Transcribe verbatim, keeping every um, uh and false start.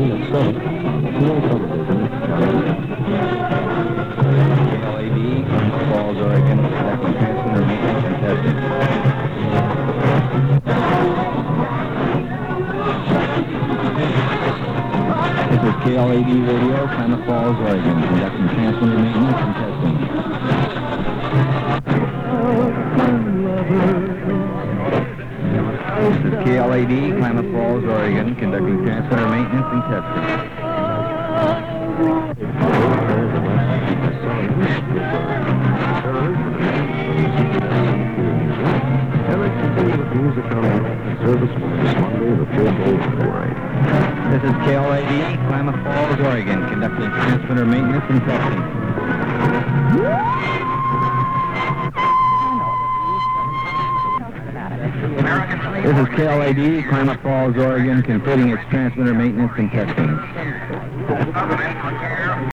beginning at seven on Field Television. K L A D, Klamath Falls, Oregon, conducting transmitter maintenance and testing. This is K L A D Radio, Klamath Falls, Oregon, conducting transmitter maintenance and testing. This is K L A D, Klamath Falls, Oregon, conducting transmitter maintenance and testing. Music on the service was Monday the fifth of February. This is K L A D, Klamath Falls, Oregon, conducting transmitter maintenance and testing. This is K L A D, Klamath Falls, Oregon, completing its transmitter maintenance and testing.